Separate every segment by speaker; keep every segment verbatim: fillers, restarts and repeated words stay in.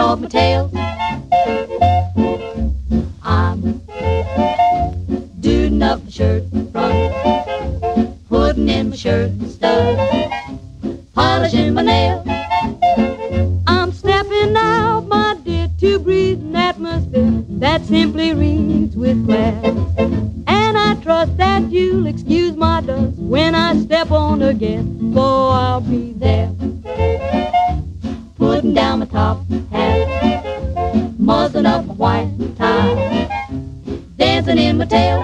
Speaker 1: off my tail. I'm duding up my shirt front, putting in my shirt studs, polishing my nails. I'm stepping out, my dear, to breathe an atmosphere that simply reeks with class. And I trust that you'll excuse my dust when I step on again, for I'll be there. Putting down my top hat, muzzling up my white tie, dancing in my tail.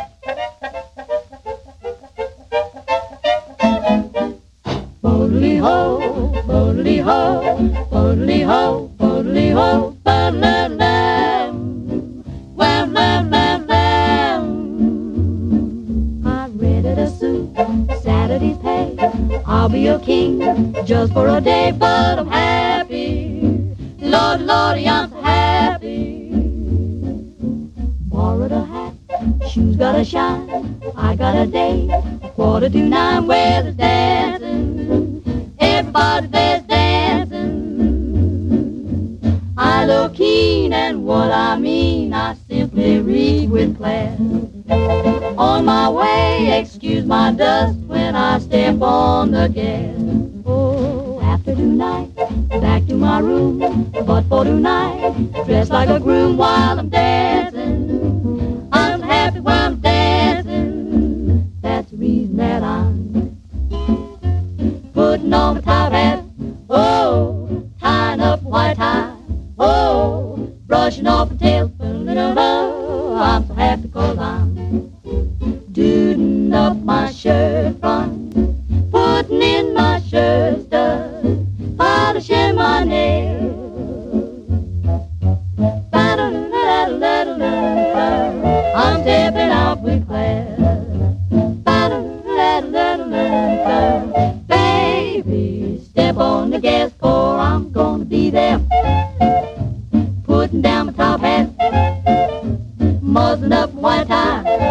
Speaker 1: Bodily-ho, bodily-ho, bodily-ho, bodily-ho, ba-la-lam, wham-lam-lam-lam. I rented a suit, Saturday's pay. I'll be a king just for a day, but I'm happy. Lord, Lordy, I'm so happy. Borrowed a hat, shoes gotta shine. I got a date, quarter to nine, where the dancing. Everybody there's dancing. I look keen, and what I mean, I simply reek with class. On my way, excuse my dust when I step on the gas. Oh, after tonight, back to my room, but for tonight, dressed like a groom while I'm dancing. I'm happy while I'm dancing. That's the reason that I'm putting on my top hat. Oh, tying up my white tie. Oh, brushing off my tail. I'm so happy 'cause I'm duding up my shirt front, putting in my shirt studs, polishing my nails. I'm stepping out with class. Baby, step on the gas, for I'm gonna be there. Putting down my top hat, muzzling up my white tie.